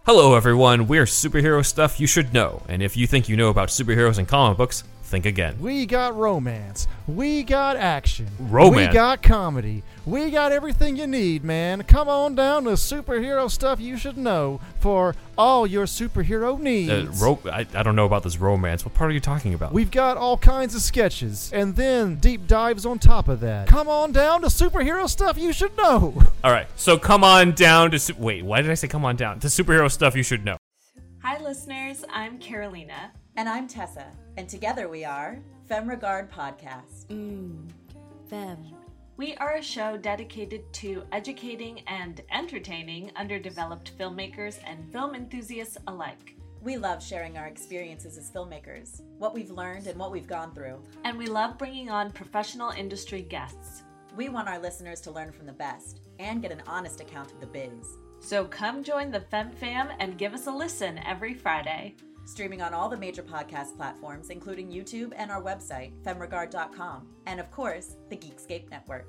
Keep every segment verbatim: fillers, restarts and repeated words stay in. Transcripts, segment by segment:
Hello everyone, we're Superhero Stuff You Should Know, and if you think you know about superheroes and comic books, think again. We got romance, we got action, Romance. we got comedy, we got everything you need, man. Come on down to Superhero Stuff You Should Know for all your superhero needs. Uh, ro- I, I don't know about this romance. What part are you talking about? We've got all kinds of sketches, and then deep dives on top of that. Come on down to Superhero Stuff You Should Know. Alright, so come on down to... Su- Wait, why did I say come on down? To Superhero Stuff You Should Know. Hi listeners, I'm Carolina. And I'm Tessa, and together we are Femme Regard Podcast. Mmm, Femme. We are a show dedicated to educating and entertaining underdeveloped filmmakers and film enthusiasts alike. We love sharing our experiences as filmmakers, what we've learned and what we've gone through. And we love bringing on professional industry guests. We want our listeners to learn from the best and get an honest account of the biz. So come join the Femme Fam and give us a listen every Friday. Streaming on all the major podcast platforms, including YouTube and our website, femme regard dot com, and of course, the Geekscape Network.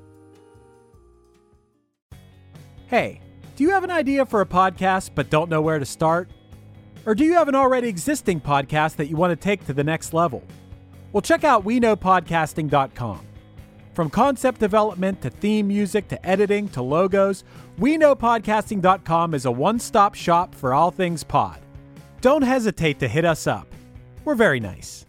Hey, do you have an idea for a podcast but don't know where to start? Or do you have an already existing podcast that you want to take to the next level? Well, check out we know podcasting dot com. From concept development to theme music to editing to logos, we know podcasting dot com is a one-stop shop for all things pod. Don't hesitate to hit us up. We're very nice.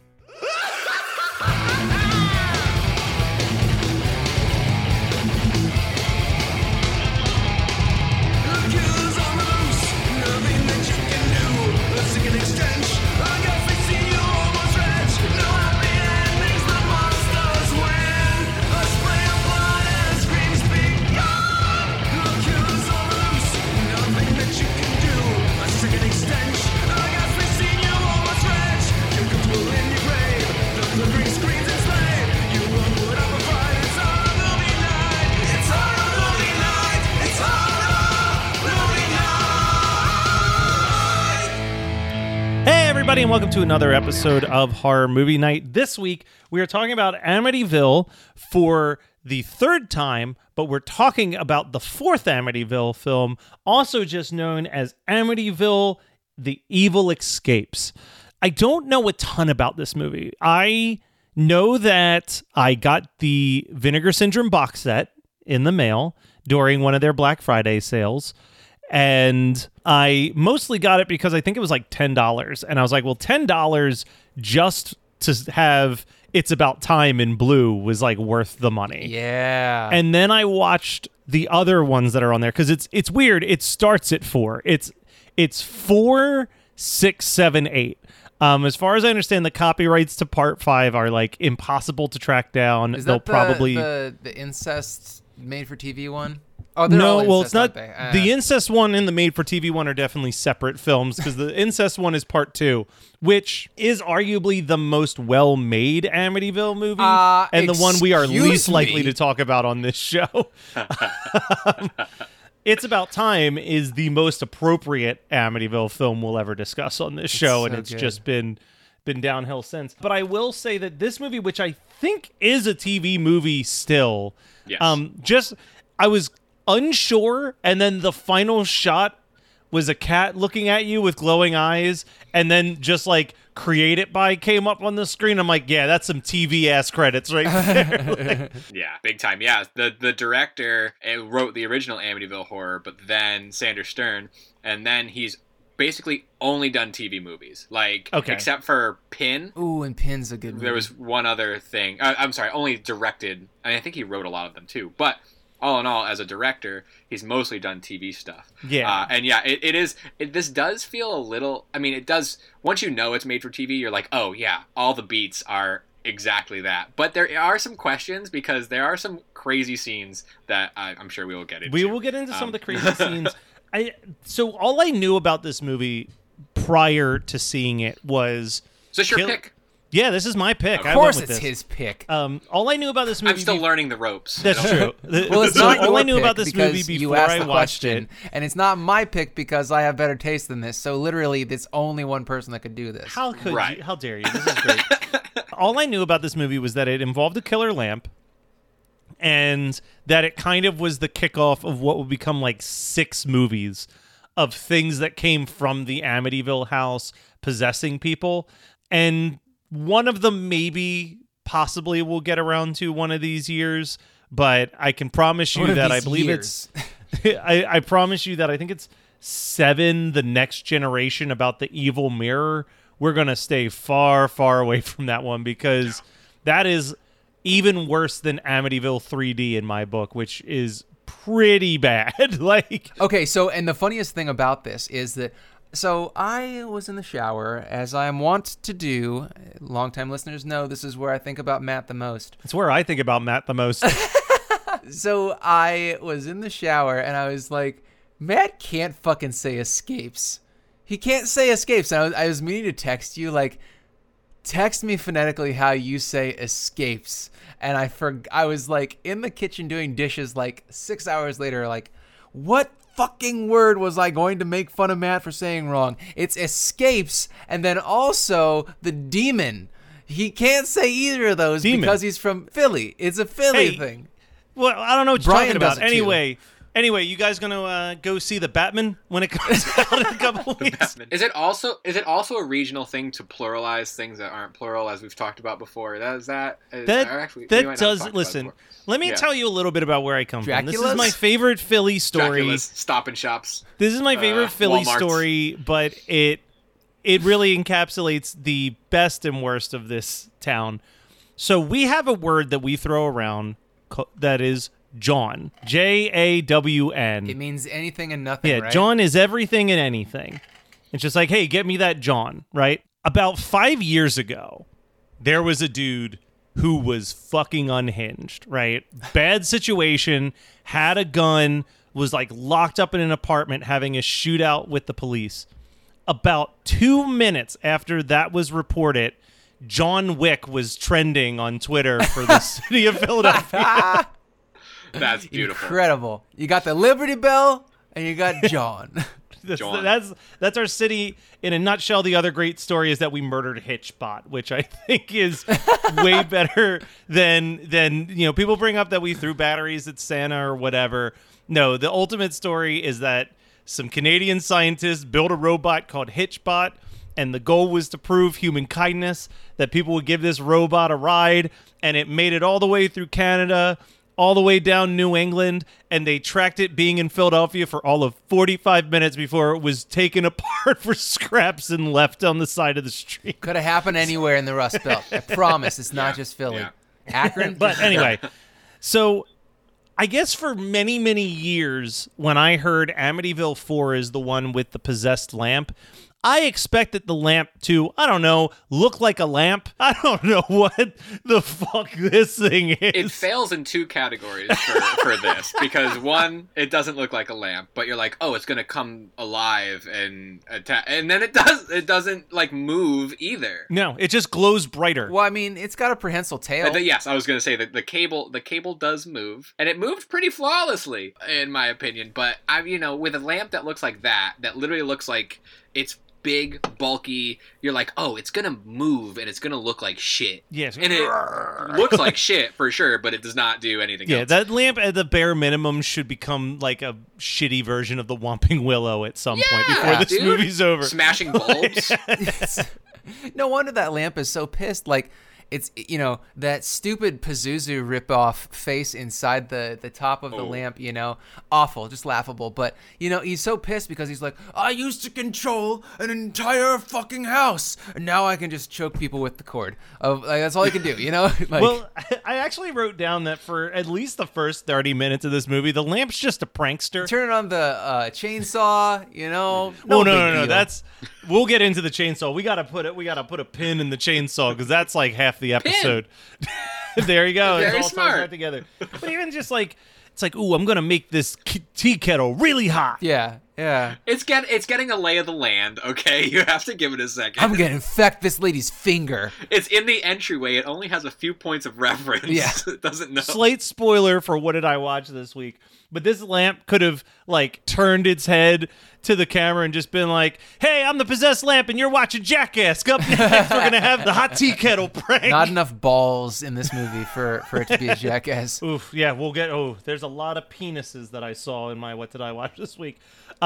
Everybody, and welcome to another episode of Horror Movie Night. This week, we are talking about Amityville for the third time, but we're talking about the fourth Amityville film, also just known as Amityville: The Evil Escapes. I don't know a ton about this movie. I know that I got the Vinegar Syndrome box set in the mail during one of their Black Friday sales. And I mostly got it because I think it was like ten dollars. And I was like, well, ten dollars just to have It's About Time in blue was like worth the money. Yeah. And then I watched the other ones that are on there because it's it's weird. It starts at four. It's it's four, six, seven, eight. Um, as far as I understand, the copyrights to part five are like impossible to track down. Is They'll that the, probably the, the incest made-for-T V one? Oh, they're no, all well, incest, it's not. aren't they? Uh, The incest one and the made-for-T V one are definitely separate films because the incest one is part two, which is arguably the most well-made Amityville movie Uh, and the one we are excuse least likely me? to talk about on this show. It's About Time is the most appropriate Amityville film we'll ever discuss on this show, and so it's good. just been been downhill since. But I will say that this movie, which I think is a T V movie still, Yes. um, just I was unsure, and then the final shot was a cat looking at you with glowing eyes, and then just like Create It By came up on the screen. I'm like, yeah, that's some T V ass credits right there. Like, Yeah, big time. Yeah, the the director uh, wrote the original Amityville Horror, but then Sandra Stern, and then he's basically only done T V movies, like Okay. except for Pin. Ooh, and Pin's a good movie. There was one other thing. Uh, I'm sorry, only directed. And I think he wrote a lot of them too. But all in all, as a director, he's mostly done T V stuff. Yeah. Uh, and yeah, it, it is. It, this does feel a little. I mean, it does. Once you know it's made for T V, you're like, oh yeah, all the beats are exactly that. But there are some questions because there are some crazy scenes that I, I'm sure we will get into. we will get into some Um, of the crazy scenes. I so all I knew about this movie prior to seeing it was Is this your Kill- pick? Yeah, this is my pick. Of I course went with it's this. his pick. Um, all I knew about this movie. I'm still be- learning the ropes. That's true. Well, it's So not all your I knew pick about this movie because before you asked I the watched question, it. and it's not my pick because I have better taste than this. So literally, there's only one person that could do this. How could Right. you? How dare you? This is great. All I knew about this movie was that it involved a killer lamp, and that it kind of was the kickoff of what would become like six movies of things that came from the Amityville house possessing people. And one of them maybe possibly will get around to one of these years, but I can promise you One of that I these believe years. it's I, I promise you that I think it's seven, the next generation about the evil mirror. We're going to stay far, far away from that one because that is even worse than Amityville three D in my book, which is pretty bad. Like, Okay, so, and the funniest thing about this is that, so I was in the shower, as I am wont to do. Longtime listeners know this is where I think about Matt the most. it's where I think about Matt the most. So I was in the shower, and I was like, Matt can't fucking say escapes. He can't say escapes. And I was, I was meaning to text you, like, text me phonetically how you say escapes. And I for, I was like in the kitchen doing dishes like six hours later, like, what fucking word was I going to make fun of Matt for saying wrong? It's escapes, and then also the demon. He can't say either of those Demon. because he's from Philly. It's a Philly Hey, thing. Well, I don't know what you're Brian talking does about. it too. Anyway, anyway, you guys gonna uh, go see the Batman when it comes out in a couple weeks? Is it also is it also a regional thing to pluralize things that aren't plural, as we've talked about before? That is that. Is, That or actually, we might that not have does talked about it listen. before. Let me Yeah. tell you a little bit about where I come from. This is Dracula's? my favorite Philly story. Dracula's Stop and Shops. This is my favorite uh, Philly Walmart's. story, but it it really encapsulates the best and worst of this town. So we have a word that we throw around co- that is John. J A W N. It means anything and nothing, Yeah, right? John is everything and anything. It's just like, hey, get me that John, right? About five years ago, there was a dude who was fucking unhinged, right? Bad situation, had a gun, was like locked up in an apartment having a shootout with the police. About two minutes after that was reported, John Wick was trending on Twitter for the city of Philadelphia. That's beautiful. Incredible. You got the Liberty Bell and you got John. That's, John. that's that's our city in a nutshell. The other great story is that we murdered Hitchbot, which I think is way better than than you know. People bring up that we threw batteries at Santa or whatever. No, the ultimate story is that some Canadian scientists built a robot called Hitchbot, and the goal was to prove human kindness, that people would give this robot a ride, and it made it all the way through Canada, all the way down New England, and they tracked it being in Philadelphia for all of forty-five minutes before it was taken apart for scraps and left on the side of the street. Could have happened anywhere in the Rust Belt. I promise it's not just Philly. Yeah. Akron? But anyway, so I guess for many, many years, when I heard Amityville four is the one with the possessed lamp, I expected the lamp to, I don't know, look like a lamp. I don't know what the fuck this thing is. It fails in two categories for, for this because one, it doesn't look like a lamp, but you're like, oh, it's gonna come alive and attack, and then it does. It doesn't like move either. No, it just glows brighter. Well, I mean, it's got a prehensile tail. Uh, the- yes, I was gonna say that the cable, the cable does move, and it moved pretty flawlessly, in my opinion. But I, you know, with a lamp that looks like that, that literally looks like it's big, bulky, you're like, oh, it's gonna move and it's gonna look like shit. Yes. And it looks like shit for sure, but it does not do anything Yeah, else. that lamp at the bare minimum should become like a shitty version of the Whomping Willow at some point before this dude. movie's over. Smashing bulbs. No wonder that lamp is so pissed. Like, it's, you know, that stupid Pazuzu ripoff face inside the, the top of the Oh. lamp, you know, awful, just laughable. But, you know, he's so pissed because he's like, I used to control an entire fucking house, and now I can just choke people with the cord. Of like, that's all he can do, you know? Like, Well, I actually wrote down that for at least the first thirty minutes of this movie, the lamp's just a prankster. turn on the uh, chainsaw, you know? No, no, big no, no. deal. That's we'll get into the chainsaw. We gotta put it. We gotta put a pin in the chainsaw because that's like half the episode. There you go. Very It all ties smart. right together. But even just like it's like, ooh, I'm gonna make this k- tea kettle really hot. Yeah, yeah. It's get it's getting a lay of the land, okay? You have to give it a second. I'm gonna infect this lady's finger. It's in the entryway. It only has a few points of reference. Yeah. It doesn't know. Slight spoiler for what did I watch this week, but this lamp could have like turned its head to the camera and just been like, "Hey, I'm the possessed lamp, and you're watching Jackass. Up next, we're gonna have the hot tea kettle prank." Not enough balls in this movie for, for it to be a jackass. Oof, yeah, we'll get. Oh, there's a lot of penises that I saw in my what did I watch this week. Uh,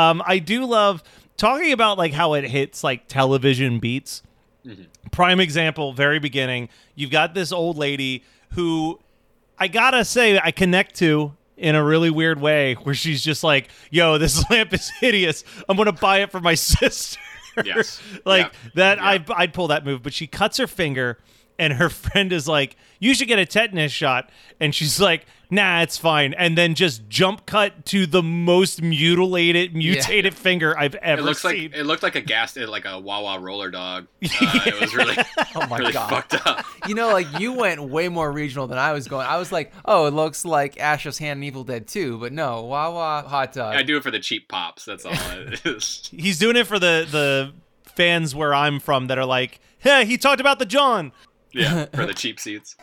Um, I do love talking about like how it hits like television beats. Mm-hmm. Prime example, very beginning. You've got this old lady who I gotta say I connect to in a really weird way, where she's just like, "Yo, this lamp is hideous. I'm gonna buy it for my sister." Yes. like yeah. that. Yeah. I'd, I'd pull that move, but she cuts her finger, and her friend is like, "You should get a tetanus shot," and she's like, "Nah, it's fine." And then just jump cut to the most mutilated, mutated yeah. finger I've ever it looks seen. Like, it looked like a gas, like a Wawa roller dog. Uh, it was really, oh my really God. fucked up. You know, like you went way more regional than I was going. I was like, oh, it looks like Ash's Hand in Evil Dead two, but no, Wawa hot dog. I do it for the cheap pops. That's all it is. He's doing it for the the fans where I'm from that are like, "Hey, he talked about the John." Yeah, for the cheap seats.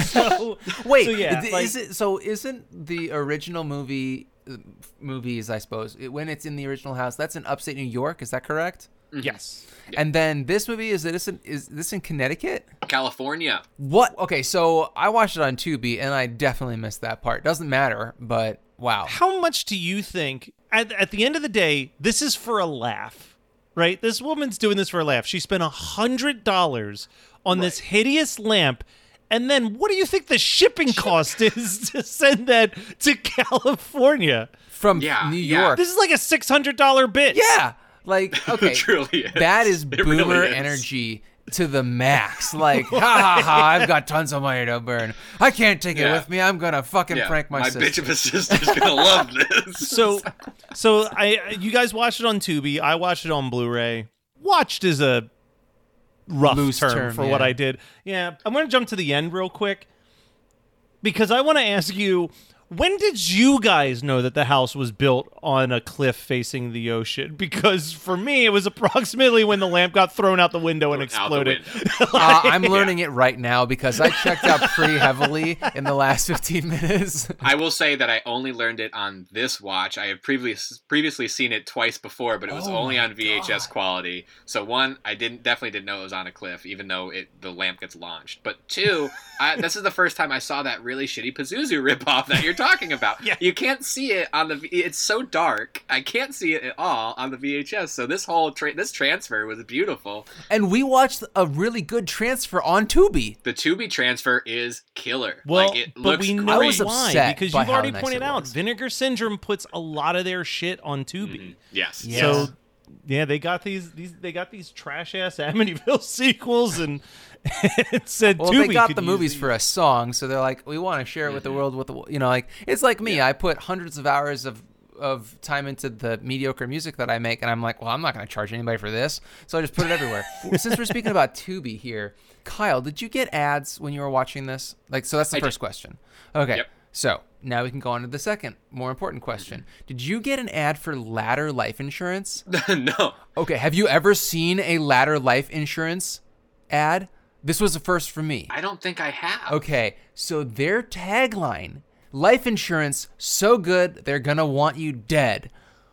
So wait, so yeah, is like, it so? Isn't the original movie uh, movies? I suppose it, when it's in the original house, that's in upstate New York. Is that correct? Yes. Yeah. And then this movie is this in, is this in Connecticut? California. What? Okay, so I watched it on Tubi, and I definitely missed that part. Doesn't matter, but wow. How much do you think? At at the end of the day, this is for a laugh, right? This woman's doing this for a laugh. She spent a hundred dollars on right. this hideous lamp. And then what do you think the shipping cost is to send that to California? From yeah, New yeah. York. This is like a six hundred dollars bit. Yeah. Like, okay. It truly is. That is it boomer really is. energy to the max. Like, ha ha ha, I've got tons of money to burn. I can't take yeah. it with me. I'm going to fucking yeah. prank my, my sister. My bitch of a sister's going to love this. So, so I, you guys watched it on Tubi. I watched it on Blu-ray. Watched is a rough Loose term, term for yeah. what I did. Yeah, I'm going to jump to the end real quick because I want to ask you, when did you guys know that the house was built on a cliff facing the ocean? Because for me, it was approximately when the lamp got thrown out the window and exploded. Window. uh, I'm learning it right now because I checked out pretty heavily in the last fifteen minutes. I will say that I only learned it on this watch. I have previous, previously seen it twice before, but it was oh only on V H S God. quality. So one, I didn't definitely didn't know it was on a cliff, even though it the lamp gets launched. But two, I, this is the first time I saw that really shitty Pazuzu ripoff that you're talking about. Yeah. You can't see it on the. It's so dark. I can't see it at all on the V H S. So this whole tra- this transfer was beautiful. And we watched a really good transfer on Tubi. The Tubi transfer is killer. Well, like, it but looks we know great. I was why, upset because by you've how already nice pointed it out was. Vinegar Syndrome puts a lot of their shit on Tubi. Mm-hmm. Yes. Yeah. So yeah, they got these these they got these trash ass Amityville sequels, and it said Well, Tubi they got could the use movies these. for a song, so they're like, we want to share it with the world. With the, you know, like it's like me. I put hundreds of hours of of time into the mediocre music that I make, and I'm like, well, I'm not going to charge anybody for this, so I just put it everywhere. Since we're speaking about Tubi here, Kyle, did you get ads when you were watching this? Like, so that's the I first did. question. Okay, Yep. so now we can go on to the second, more important question. Mm-hmm. Did you get an ad for Ladder Life Insurance? No. Okay, have you ever seen a Ladder Life Insurance ad? This was a first for me. I don't think I have. Okay, so their tagline, life insurance so good they're gonna want you dead.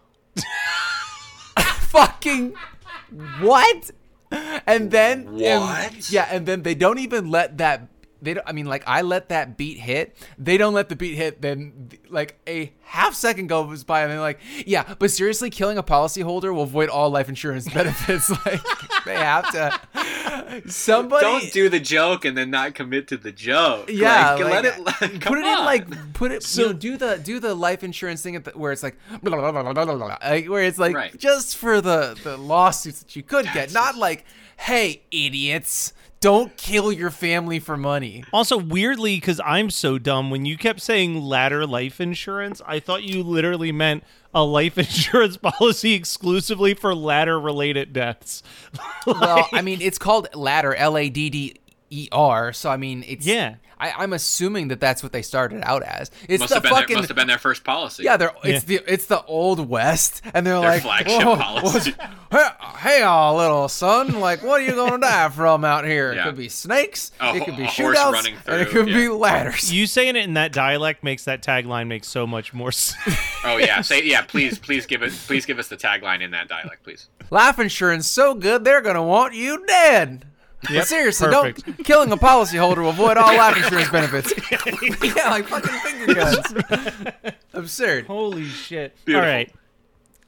Fucking what? And then What? and- yeah, and then they don't even let that they don't, I mean, like, I let that beat hit. They don't let the beat hit. Then, like, a half second goes by, and they're like, yeah, but seriously, killing a policyholder will void all life insurance benefits. Like, they have to. Somebody. Don't do the joke and then not commit to the joke. Yeah, like, like, let it. Let, put it on. in like put it. So you know, do the do the life insurance thing at the, where it's like, blah, blah, blah, blah, blah, blah, like where it's like Right. just for the the lawsuits that you could get, not like, hey, idiots, don't kill your family for money. Also, weirdly, because I'm so dumb, when you kept saying ladder life insurance, I thought you literally meant a life insurance policy exclusively for ladder-related deaths. Well, I mean, it's called Ladder, L A D D E R. So I mean, it's Yeah. I, I'm assuming that that's what they started out as. It's must the have been fucking their, must have been their first policy. yeah. They're it's the it's the old west, and they're Their like, flagship "Whoa, policy." what's- hey, hey, uh, little son, like, what are you gonna die from out here? Yeah. It could be snakes, A it ho- could be a horse shootouts, running and it through, could be yeah. ladders. You saying it in that dialect makes that tagline make so much more sense. Oh yeah. Say yeah. Please, please give it. Please give us the tagline in that dialect, please. Life insurance so good they're gonna want you dead. But seriously, perfect. don't killing a policyholder will avoid all life insurance benefits. Yeah, like fucking finger guns. Absurd. Holy shit. Beautiful. All right.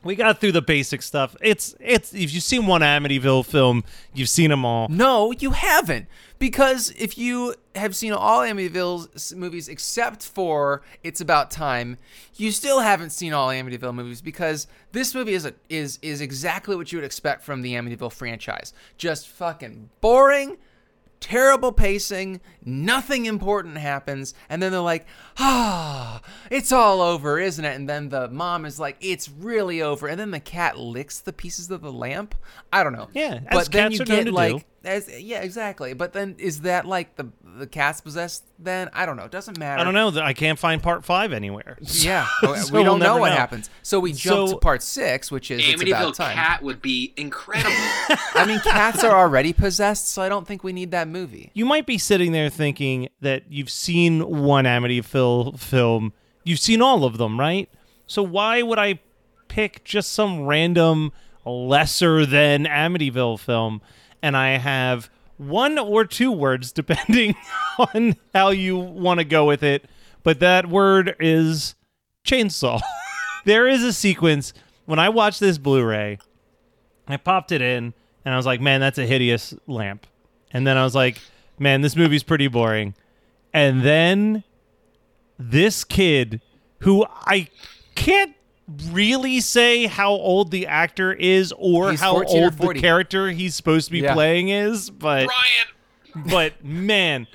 We got through the basic stuff. It's it's if you've seen one Amityville film, you've seen them all. No, you haven't. Because if you have seen all Amityville movies except for It's About Time, you still haven't seen all Amityville movies because this movie is a, is is exactly what you would expect from the Amityville franchise. Just fucking boring, terrible pacing, nothing important happens, and then they're like, ah, it's all over, isn't it? And then the mom is like, it's really over, and then the cat licks the pieces of the lamp. I don't know. Yeah, but as then cats you are known get to like, do. as, yeah, exactly. But then is that like the the cat's possessed? Then I don't know. It doesn't matter. I don't know. I can't find part five anywhere. Yeah, So we we'll don't know never what know. happens. So we jump So- to part six, which is It's Amityville About Time. Cat would be incredible. I mean, cats are already possessed, so I don't think we need that movie. You might be sitting there thinking that you've seen one Amityville film. You've seen all of them, right? So why would I pick just some random lesser than Amityville film? And I have one or two words, depending on how you want to go with it. But that word is chainsaw. There is a sequence when I watched this Blu-ray, I popped it in, and I was like, man, that's a hideous lamp. And then I was like, man, this movie's pretty boring. And then this kid, who I can't really say how old the actor is or He's how fourteen or old the forty. character he's supposed to be Yeah. playing is, but Brian! but man,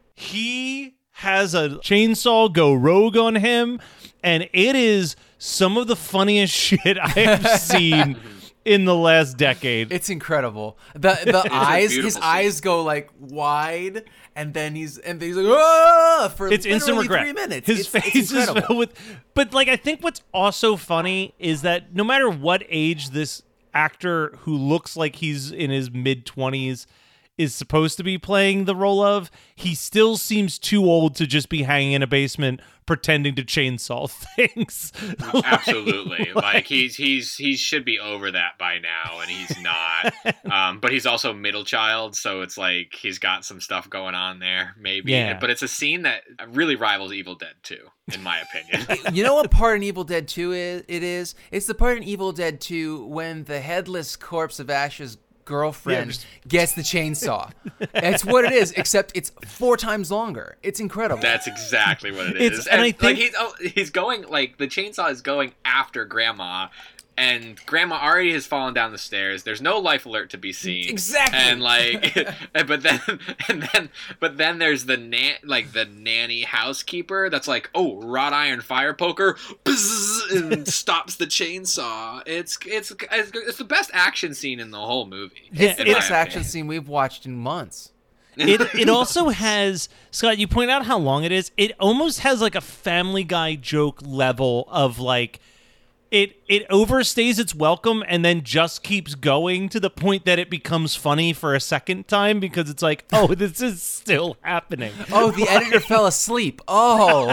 he has a chainsaw go rogue on him, and it is some of the funniest shit I have seen in the last decade. It's incredible. The the eyes, his beautiful scene. eyes go like wide, and then he's and he's like, ah, for It's instant literally regret. three minutes. His it's, face it's is incredible. filled with. But like, I think what's also funny is that no matter what age this actor who looks like he's in his mid twenties is supposed to be playing the role of, he still seems too old to just be hanging in a basement pretending to chainsaw things. Like- Absolutely. Like he's he's he should be over that by now, and he's not. Um, but he's also middle child, so it's like he's got some stuff going on there, maybe. Yeah. But it's a scene that really rivals Evil Dead two, in my opinion. You know what part in Evil Dead two is? It is. It's the part in Evil Dead two when the headless corpse of Ash's girlfriend Yeah, just- gets the chainsaw. That's what it is, except it's four times longer. It's incredible. That's exactly what it It's- is. and I like think- he's oh, he's going like the chainsaw is going after Grandma, and Grandma already has fallen down the stairs. There's no life alert to be seen. Exactly. And like, and- but then and then but then there's the nan like the nanny housekeeper that's like, oh, wrought iron fire poker, bzz, and stops the chainsaw. It's it's it's, it's the best action scene in the whole movie. Yeah, it's in the my best opinion. action scene we've watched in months. it it also has, Scott, you point out how long it is. It almost has like a Family Guy joke level of like, it it overstays its welcome and then just keeps going to the point that it becomes funny for a second time because it's like, oh, this is still happening. Oh, the editor fell asleep. Oh.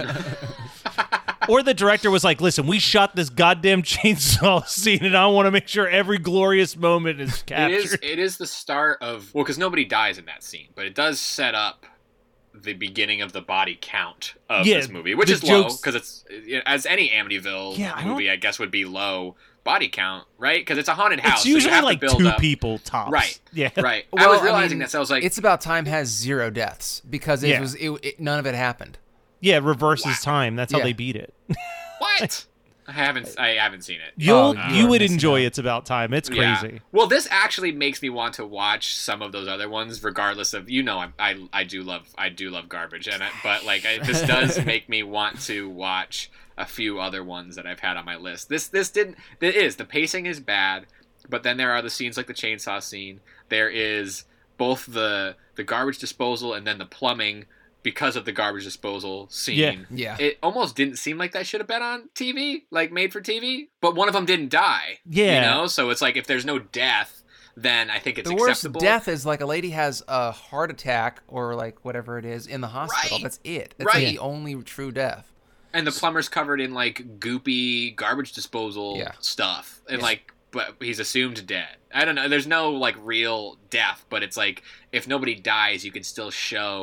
Or the director was like, listen, we shot this goddamn chainsaw scene and I want to make sure every glorious moment is It captured. is. It is the start of well, because nobody dies in that scene, but it does set up the beginning of the body count of Yeah, this movie, which the is low jokes- because it's as any Amityville Yeah, I don't- movie, I guess, would be low body count, right? Because it's a haunted house. It's so you usually have like to build two up. people tops. Right. Yeah. Right. I Well, was realizing mean, that, so I was like, It's About Time has zero deaths because it Yeah. was it, it, none of it happened. Yeah, reverses time. That's how Yeah. they beat it. what? I haven't. I haven't seen it. You'll Oh, you you're would missing enjoy out. It's About Time. It's Yeah. crazy. Well, this actually makes me want to watch some of those other ones, regardless of you know I I, I do love I do love garbage, and I, but like I, this does make me want to watch a few other ones that I've had on my list. This this didn't. It is the pacing is bad, but then there are the scenes like the chainsaw scene. There is both the the garbage disposal and then the plumbing. Because of the garbage disposal scene, Yeah. Yeah. it almost didn't seem like that should have been on T V, like made for T V. But one of them didn't die. Yeah. you know. So it's like if there's no death, then I think it's The worst acceptable. death is like a lady has a heart attack or like whatever it is in the hospital. Right. That's it. That's Right. the only true death. and the plumber's covered in like goopy garbage disposal Yeah. stuff, and Yeah. like, but he's assumed dead. I don't know. There's no like real death, but it's like if nobody dies, you can still show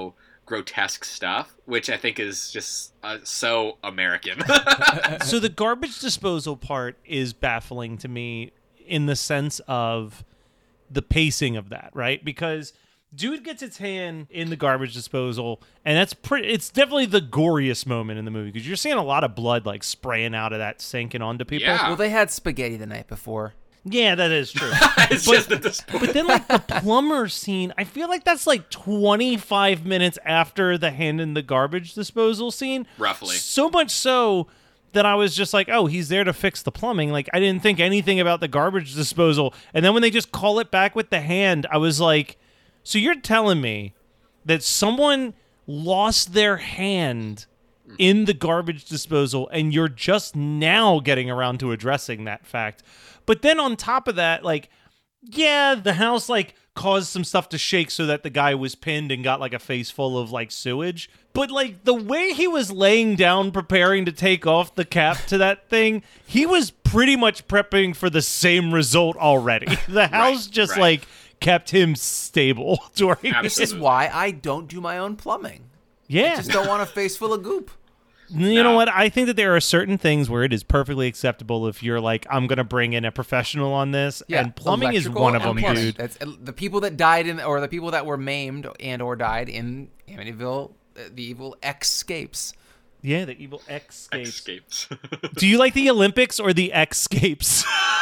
grotesque stuff, which I think is just uh, so American. So the garbage disposal part is baffling to me in the sense of the pacing of that, right? Because dude gets its hand in the garbage disposal, and that's pretty. It's definitely the goriest moment in the movie because you're seeing a lot of blood like spraying out of that sink and onto people. Yeah. Well, they had spaghetti the night before. Yeah, that is true. It's but, just at this point. but then, like, the plumber scene, I feel like that's, like, twenty-five minutes after the hand in the garbage disposal scene. Roughly. So much so that I was just like, oh, he's there to fix the plumbing. Like, I didn't think anything about the garbage disposal. And then when they just call it back with the hand, I was like, so you're telling me that someone lost their hand in the garbage disposal and you're just now getting around to addressing that fact. But then on top of that, like, yeah, the house, like, caused some stuff to shake so that the guy was pinned and got, like, a face full of, like, sewage. But, like, the way he was laying down preparing to take off the cap to that thing, he was pretty much prepping for the same result already. The house Right, just, right. like, kept him stable during Absolutely. This is why I don't do my own plumbing. Yeah. I just don't want a face full of goop. You know No. what? I think that there are certain things where it is perfectly acceptable if you're like, I'm going to bring in a professional on this. And plumbing is electrical one of and them, plumbing. dude. That's uh, the people that died in, or the people that were maimed and or died in Amityville, uh, the evil X-scapes. Yeah, the evil X-scapes. Escapes. Do you like the Olympics or the X-scapes?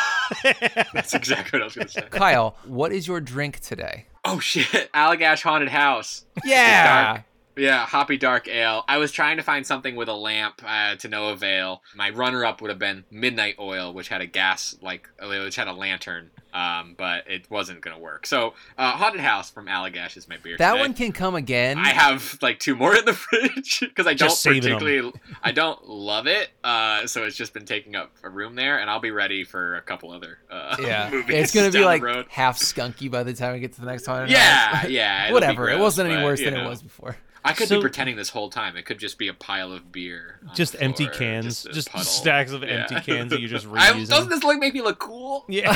That's exactly what I was going to say. Kyle, what is your drink today? Oh, shit. Allagash Haunted House. Yeah. Dark. Yeah, Hoppy Dark Ale. I was trying to find something with a lamp uh, to no avail. My runner-up would have been Midnight Oil, which had a gas, like, which had a lantern, um, but it wasn't going to work. So, uh, Haunted House from Allagash is my beer That today. one can come again. I have, like, two more in the fridge, because I don't Just saving 'em. particularly, I don't love it, uh, so it's just been taking up a room there, and I'll be ready for a couple other uh, yeah, movies it's gonna down be like the road. half skunky by the time we get to the next one. Yeah, yeah. it'll be Whatever. It gross, wasn't any but, worse you than know. it was before. I could So- be pretending this whole time. It could just be a pile of beer. on Just the empty floor, cans. Just, a Just puddle. stacks of Yeah. empty cans that you're just I- reusing. Doesn't this look make me look cool? Yeah.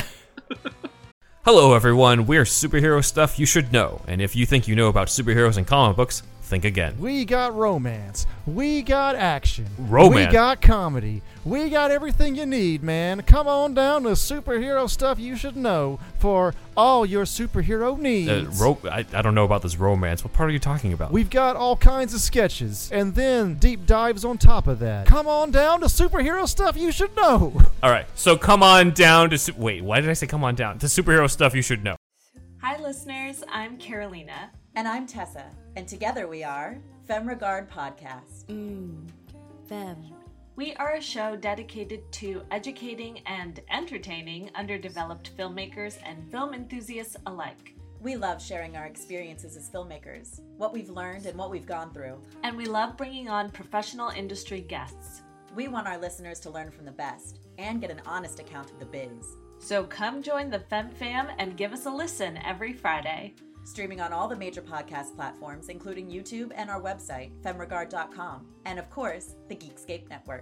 Hello, everyone. We're superhero stuff you should know. And if you think you know about superheroes and comic books, think again. We got romance. We got action. Romance? We got comedy. We got everything you need, man. Come on down to superhero stuff you should know for all your superhero needs. Uh, ro- I, I don't know about this romance. What part are you talking about? We've got all kinds of sketches, and then deep dives on top of that. Come on down to superhero stuff you should know. All right, so come on down to... Su- Wait, why did I say come on down? To superhero stuff you should know. Hi, listeners. I'm Carolina. And I'm Tessa, and together we are FemRegard Podcast. Mm, Fem. We are a show dedicated to educating and entertaining underdeveloped filmmakers and film enthusiasts alike. We love sharing our experiences as filmmakers, what we've learned and what we've gone through. And we love bringing on professional industry guests. We want our listeners to learn from the best and get an honest account of the biz. So come join the Fem Fam and give us a listen every Friday. Streaming on all the major podcast platforms, including YouTube and our website, femregard dot com, and of course, the Geekscape Network.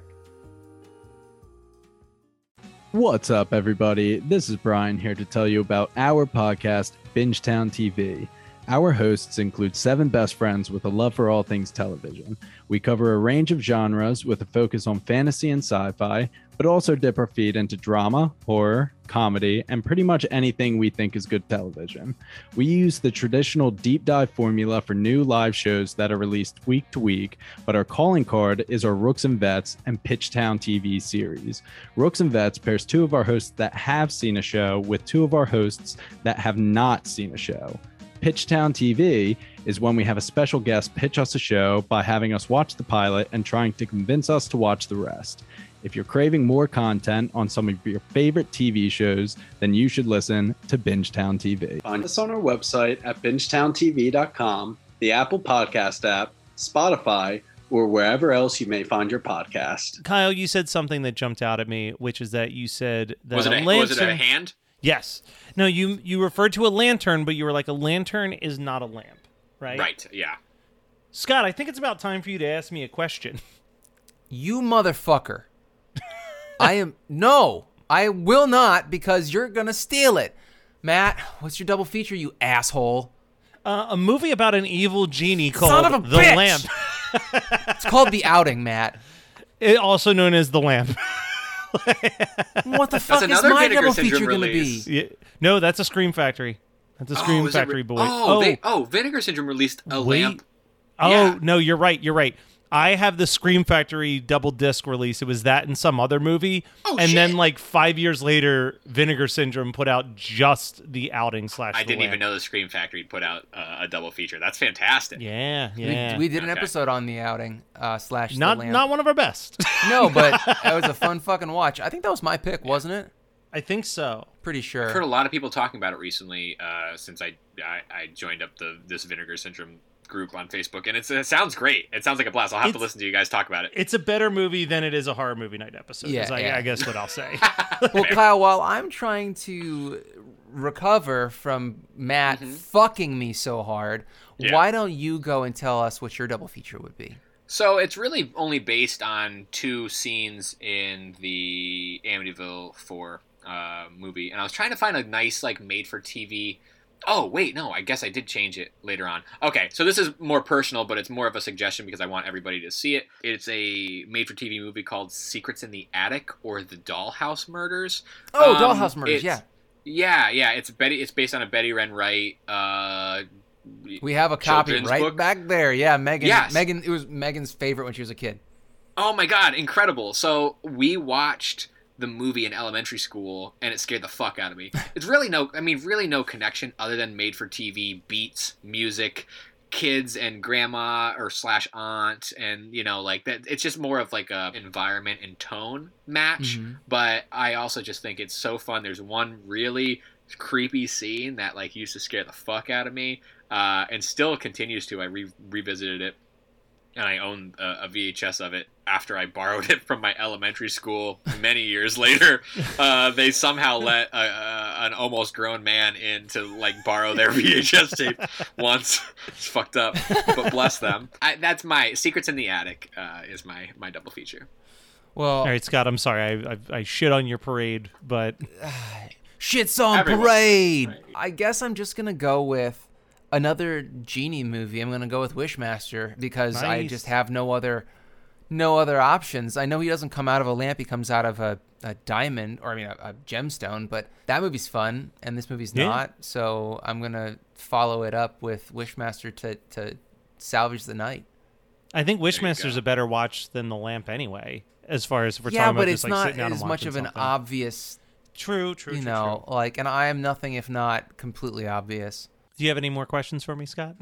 What's up, everybody? This is Brian here to tell you about our podcast, Bingetown T V. Our hosts include seven best friends with a love for all things television. We cover a range of genres with a focus on fantasy and sci-fi, but also dip our feet into drama, horror, comedy, and pretty much anything we think is good television. We use the traditional deep dive formula for new live shows that are released week to week, but our calling card is our Rooks and Vets and Pitchtown T V series. Rooks and Vets pairs two of our hosts that have seen a show with two of our hosts that have not seen a show. Pitchtown T V is when we have a special guest pitch us a show by having us watch the pilot and trying to convince us to watch the rest. If you're craving more content on some of your favorite T V shows, then you should listen to Bingetown T V. Find us on our website at bingetown t v dot com, the Apple Podcast app, Spotify, or wherever else you may find your podcast. Kyle, you said something that jumped out at me, which is that you said that Was it a a, lantern... was it a hand? Yes. No, you you referred to a lantern, but you were like, a lantern is not a lamp, right? Right, yeah. Scott, I think it's about time for you to ask me a question. You motherfucker. I am... No, I will not, because you're going to steal it. Matt, what's your double feature, you asshole? Uh, a movie about an evil genie called Son of a The bitch! Lamp. It's called The Outing, Matt. It, also known as The Lamp. What the fuck is another my Vinegar double Syndrome feature going to be? release. Yeah. No, that's a Scream Factory. That's a Scream Oh, is it Factory re- boy. Oh, oh, they, oh, Vinegar Syndrome released a wait. lamp. Oh, Yeah. no, you're right. You're right. I have the Scream Factory double disc release. It was that and some other movie. Oh, and shit. then, like, five years later, Vinegar Syndrome put out just The Outing slash I The didn't Lamp. even know the Scream Factory put out uh, a double feature. That's fantastic. Yeah, We- yeah. We, did an Okay. episode on The Outing uh, slash The not Lamp. not one of our best. No, but that was a fun fucking watch. I think that was my pick, wasn't it? I think so. Pretty sure. I've heard a lot of people talking about it recently uh, since I, I I joined up the this Vinegar Syndrome group on Facebook, and it's, it sounds great. It sounds like a blast. I'll have It's- to listen to you guys talk about it. It's a better movie than it is a horror movie night episode. Yeah, is I, yeah. I guess what I'll say. Well, Kyle, while I'm trying to recover from Matt fucking me so hard, Yeah. why don't you go and tell us what your double feature would be? So it's really only based on two scenes in the Amityville four uh, movie, and I was trying to find a nice like made-for-T V. Oh wait, no, I guess I did change it later on. Okay, so this is more personal, but it's more of a suggestion because I want everybody to see it. It's a made-for-T V movie called Secrets in the Attic or The Dollhouse Murders. Oh, Um, Dollhouse Murders, it's- yeah. Yeah, yeah, it's Betty. It's based on a Betty Wren Wright. Uh, We have a copy children's right book. back there. Yeah, Megan. Yes. Megan. It was Megan's favorite when she was a kid. Oh my god, incredible. So we watched the movie in elementary school and it scared the fuck out of me. It's really no I mean really no connection other than made for T V beats, music, kids and grandma or slash aunt, and you know like that it's just more of like a environment and tone match. Mhm. But I also just think it's so fun. There's one really creepy scene that like used to scare the fuck out of me uh, and still continues to. I re- revisited it and I own a, a V H S of it after I borrowed it from my elementary school many years later. Uh, they somehow let a, a, an almost grown man in to like borrow their V H S tape once. It's fucked up, but bless them. I, that's my Secrets in the Attic uh, is my my double feature. Well, All right, Scott, I'm sorry. I, I, I shit on your parade, but shit's on Everyone. parade. Right. I guess I'm just gonna go with another genie movie. I'm gonna go with Wishmaster because I Nice. just have no other, no other options. I know he doesn't come out of a lamp; he comes out of a, a diamond, or I mean a, a gemstone. But that movie's fun, and this movie's Yeah. not. So I'm gonna follow it up with Wishmaster to to salvage the night. I think you Wishmaster's go. a better watch than The Lamp anyway, as far as if we're yeah, talking but about it's just like not sitting down as and much watching of an something. obvious, True, true, you true, know, true. like, and I am nothing if not completely obvious. Do you have any more questions for me, Scott?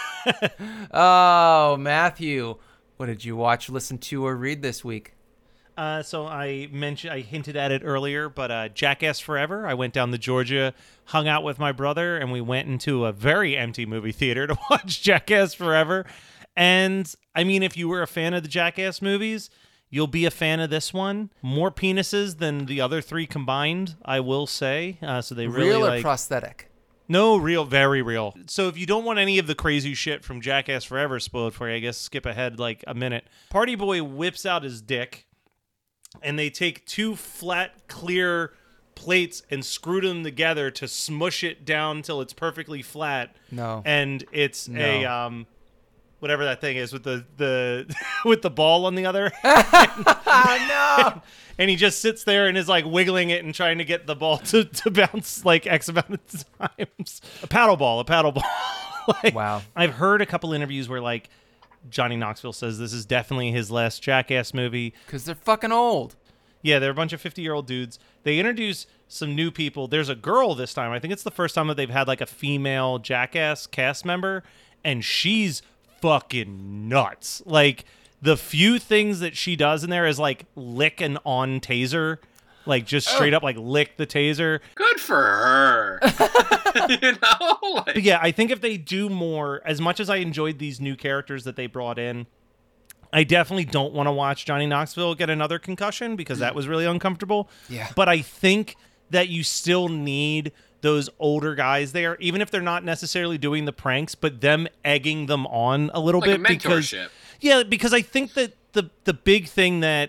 Oh, Matthew, what did you watch, listen to, or read this week? Uh, so I mentioned, I hinted at it earlier, but uh, Jackass Forever. I went down to Georgia, hung out with my brother, and we went into a very empty movie theater to watch Jackass Forever. And I mean, if you were a fan of the Jackass movies, you'll be a fan of this one. More penises than the other three combined, I will say. Uh, so they really Real or like. prosthetic? No, real, very real. So if you don't want any of the crazy shit from Jackass Forever spoiled for you, I guess skip ahead like a minute. Party Boy whips out his dick, and they take two flat, clear plates and screw them together to smush it down till it's perfectly flat. No. And it's No. a um, whatever that thing is with the the with the ball on the other. no. And he just sits there and is like wiggling it and trying to get the ball to, to bounce like X amount of times. A paddle ball, a paddle ball. Like, Wow. I've heard a couple interviews where like Johnny Knoxville says this is definitely his last Jackass movie. Because they're fucking old. Yeah, they're a bunch of fifty-year-old dudes. They introduce some new people. There's a girl this time. I think it's the first time that they've had like a female Jackass cast member, and she's fucking nuts. Like, the few things that she does in there is like lick an on taser, like just straight up like lick the taser. Good for her. You know, like, But yeah, I think if they do more, as much as I enjoyed these new characters that they brought in, I definitely don't want to watch Johnny Knoxville get another concussion because that was really uncomfortable. Yeah. But I think that you still need those older guys there, even if they're not necessarily doing the pranks, but them egging them on a little like a bit because mentorship. yeah, because I think that the the big thing that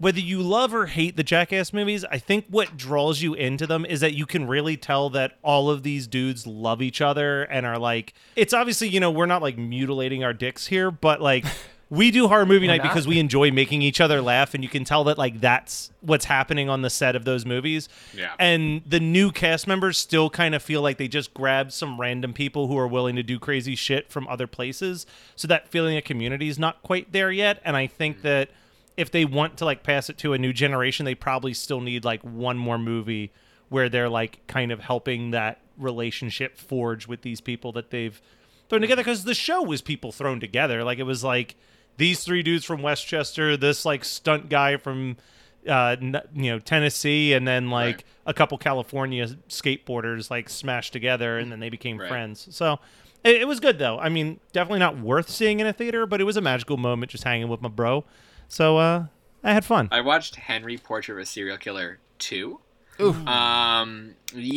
whether you love or hate the Jackass movies, I think what draws you into them is that you can really tell that all of these dudes love each other and are like, it's obviously, you know, we're not like mutilating our dicks here, but like we do horror movie night not. because we enjoy making each other laugh, and you can tell that like that's what's happening on the set of those movies. Yeah. And the new cast members still kind of feel like they just grabbed some random people who are willing to do crazy shit from other places. So that feeling of community is not quite there yet. And I think that if they want to like pass it to a new generation, they probably still need like one more movie where they're like kind of helping that relationship forge with these people that they've thrown together. Because the show was people thrown together. Like it was like these three dudes from Westchester, this like stunt guy from uh n- you know Tennessee, and then like Right. a couple California skateboarders like smashed together, and then they became Right. friends. So it, it was good though. I mean, definitely not worth seeing in a theater, but it was a magical moment just hanging with my bro. So uh I had fun. I watched Henry Portrait of a Serial Killer two. Oof. Um,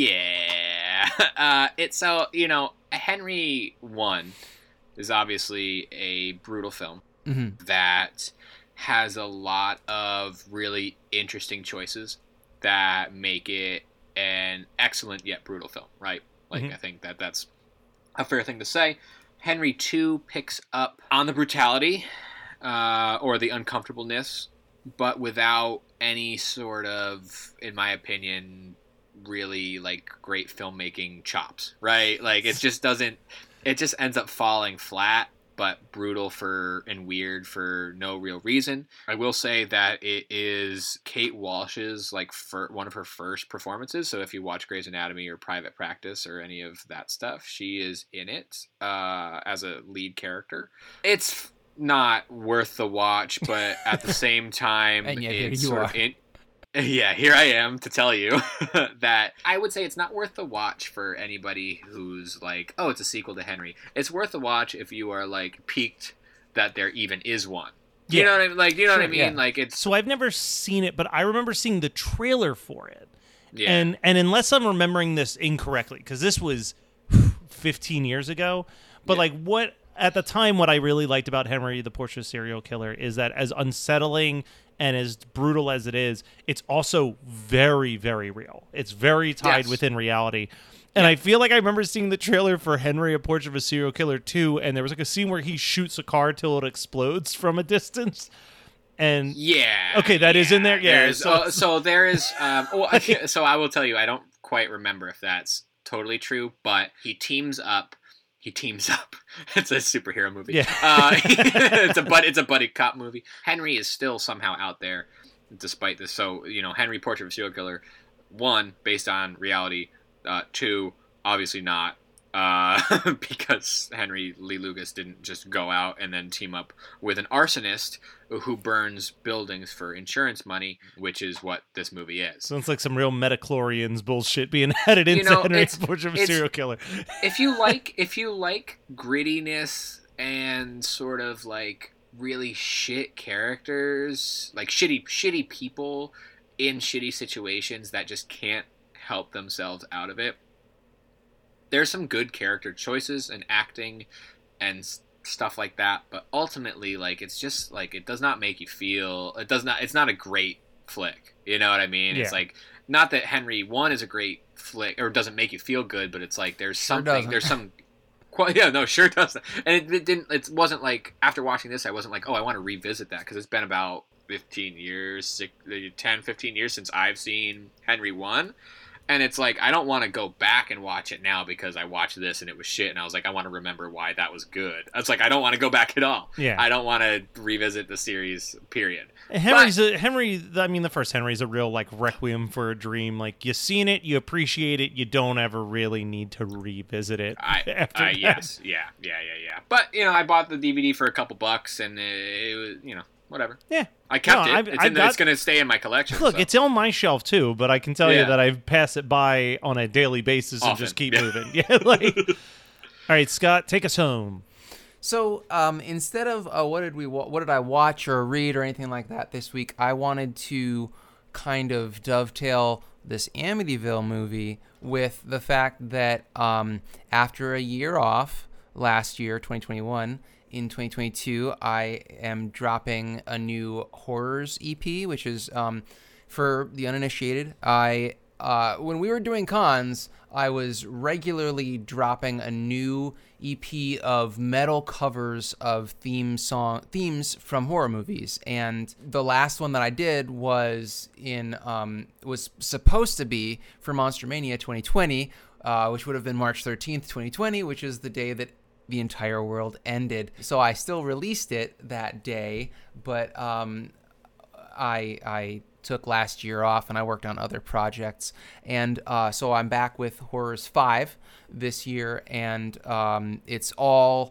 yeah. Uh, it's so, you know, Henry one is obviously a brutal film Mm-hmm. that has a lot of really interesting choices that make it an excellent yet brutal film, right? Like, Mhm. I think that that's a fair thing to say. Henry two picks up on the brutality uh, or the uncomfortableness, but without any sort of, in my opinion, really like great filmmaking chops, right? Like it just doesn't, it just ends up falling flat, but brutal for and weird for no real reason. I will say that it is Kate Walsh's like fir- one of her first performances. So if you watch Grey's Anatomy or Private Practice or any of that stuff, she is in it uh, as a lead character. It's not worth the watch, but at the same time, And yet here it's you sort are. of in- yeah, here I am to tell you that I would say it's not worth the watch for anybody who's like, oh, it's a sequel to Henry. It's worth the watch if you are like piqued that there even is one. You Yeah. know what I mean? Like, you know what I Sure, mean? yeah. Like it's So I've never seen it, but I remember seeing the trailer for it. yeah. And and unless I'm remembering this incorrectly, because this was fifteen years ago, but Yeah. like what at the time, what I really liked about Henry the Portrait of a Serial Killer is that as unsettling and as brutal as it is, it's also very, very real. It's very tied Yes. within reality. And I feel like I remember seeing the trailer for Henry a Portrait of a Serial Killer two, and there was like a scene where he shoots a car till it explodes from a distance. And Yeah. Okay, that is in there? Yeah, There's- so- uh, so there is. Um, well, okay, so I will tell you, I don't quite remember if that's totally true, but he teams up. He teams up. It's a superhero movie. Yeah. Uh, it's a bud. It's a buddy cop movie. Henry is still somehow out there, despite this. So you know, Henry Portrait of a Serial Killer, one based on reality. Uh, two, obviously not. Uh, because Henry Lee Lucas didn't just go out and then team up with an arsonist who burns buildings for insurance money, which is what this movie is. Sounds like some real metachlorians bullshit being added into You know, Henry it's- Portrait of a it's- Serial Killer. if you like, if you like grittiness and sort of like really shit characters, like shitty, shitty people in shitty situations that just can't help themselves out of it. There's some good character choices and acting and s- stuff like that, but ultimately, like, it's just like it does not make you feel. It does not. It's not a great flick. You know what I mean? It's Yeah. like not that Henry one is a great flick or doesn't make you feel good, but it's like there's Sure something. doesn't. There's some. Well, yeah, no, sure doesn't. And it, it didn't. It wasn't like after watching this, I wasn't like, oh, I want to revisit that because it's been about fifteen years, six, ten, fifteen years since I've seen Henry one. And it's like, I don't want to go back and watch it now because I watched this and it was shit. And I was like, I want to remember why that was good. It's like, I don't want to go back at all. Yeah. I don't want to revisit the series, period. Henry's a, Henry. I mean, the first Henry's a real like requiem for a dream. Like you seen it, you appreciate it, you don't ever really need to revisit it. I, after I that. yes, yeah, yeah, yeah, yeah. But, you know, I bought the D V D for a couple bucks and it, it was, you know, whatever. Yeah. I kept No, it. I've- it's I've in the, got- it's going to stay in my collection. Look, so. it's on my shelf too, but I can tell you Yeah. that I pass it by on a daily basis and Often, just keep yeah. moving. Yeah, like. All right, Scott, take us home. So um, instead of uh, what did we wa- what did I watch or read or anything like that this week, I wanted to kind of dovetail this Amityville movie with the fact that um, after a year off last year, twenty twenty-one, in twenty twenty-two, I am dropping a new horrors E P, which is um, for the uninitiated. I uh, when we were doing cons, I was regularly dropping a new E P of metal covers of theme song themes from horror movies, and the last one that I did was in um, was supposed to be for Monster Mania twenty twenty, uh, which would have been March thirteenth, twenty twenty, which is the day that the entire world ended. So I still released it that day, but um, I I. took last year off and I worked on other projects, and uh, so I'm back with Horrors five this year, and um, it's all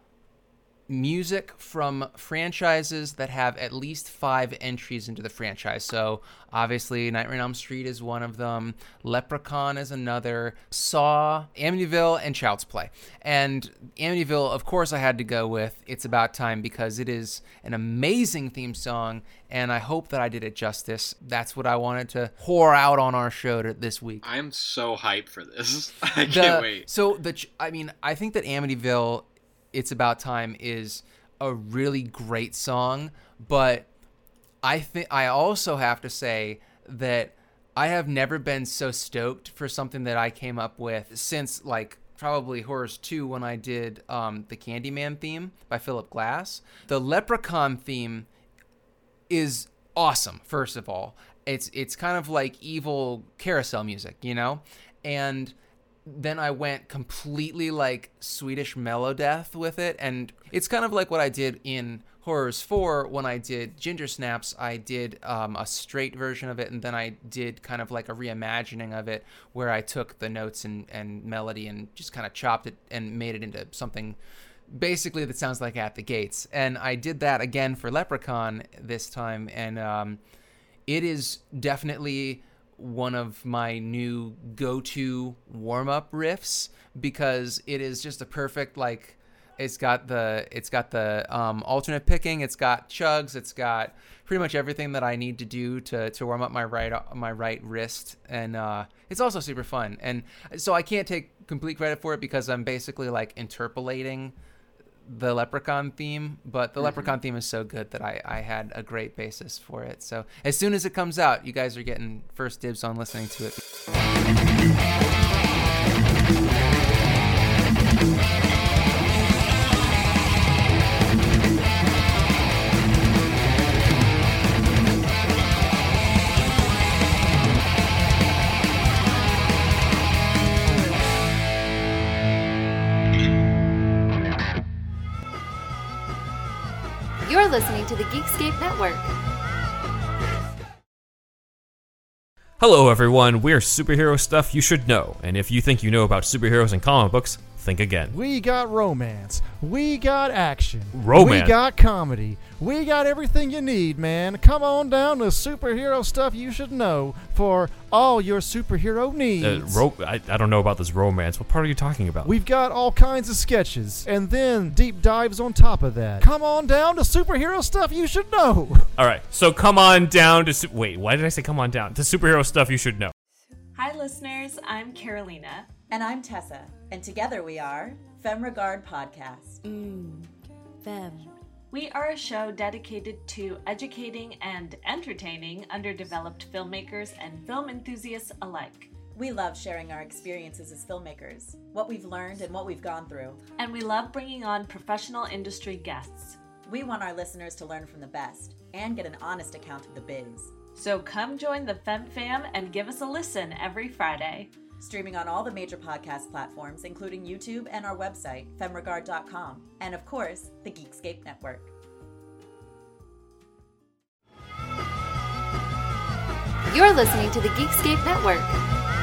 music from franchises that have at least five entries into the franchise. So obviously Nightmare on Elm Street is one of them, Leprechaun is another, Saw, Amityville, and Child's Play. And Amityville, of course, I had to go with It's About Time because it is an amazing theme song, and I hope that I did it justice. That's what I wanted to pour out on our show to, this week. I'm so hyped for this. I the, can't wait. So the I mean, I think that Amityville, It's About Time is a really great song, but I think I also have to say that I have never been so stoked for something that I came up with since like probably Horrors two when I did um, the Candyman theme by Philip Glass. The Leprechaun theme is awesome, first of all. It's it's kind of like evil carousel music, you know? And then I went completely like Swedish Melodeath with it, and it's kind of like what I did in Horrors four when I did Ginger Snaps. I did um, a straight version of it, and then I did kind of like a reimagining of it where I took the notes and, and melody and just kind of chopped it and made it into something basically that sounds like At the Gates. And I did that again for Leprechaun this time, and um, it is definitely one of my new go-to warm-up riffs because it is just a perfect, like, it's got the it's got the um, alternate picking, it's got chugs, it's got pretty much everything that I need to do to to warm up my right my right wrist, and uh, it's also super fun. And so I can't take complete credit for it because I'm basically like interpolating the Leprechaun theme, but the mm-hmm. Leprechaun theme is so good that I, I had a great basis for it. So as soon as it comes out, you guys are getting first dibs on listening to it. You're listening to the Geekscape Network. Hello everyone, we're Superhero Stuff You Should Know, and if you think you know about superheroes and comic books, think again. We got romance. We got action. Romance. We got comedy. We got everything you need, man. Come on down to Superhero Stuff You Should Know for all your superhero needs. Uh, ro- I, I don't know about this romance. What part are you talking about? We've got all kinds of sketches, and then deep dives on top of that. Come on down to Superhero Stuff You Should Know. All right, so come on down to... Su- Wait, why did I say come on down? To Superhero Stuff You Should Know. Hi, listeners. I'm Carolina. And I'm Tessa. And together we are Femme Regard Podcast. Mmm, Femme. We are a show dedicated to educating and entertaining underdeveloped filmmakers and film enthusiasts alike. We love sharing our experiences as filmmakers, what we've learned and what we've gone through. And we love bringing on professional industry guests. We want our listeners to learn from the best and get an honest account of the biz. So come join the Femme Fam and give us a listen every Friday. Streaming on all the major podcast platforms, including YouTube and our website, femme regard dot com, and of course, the Geekscape Network. You're listening to the Geekscape Network.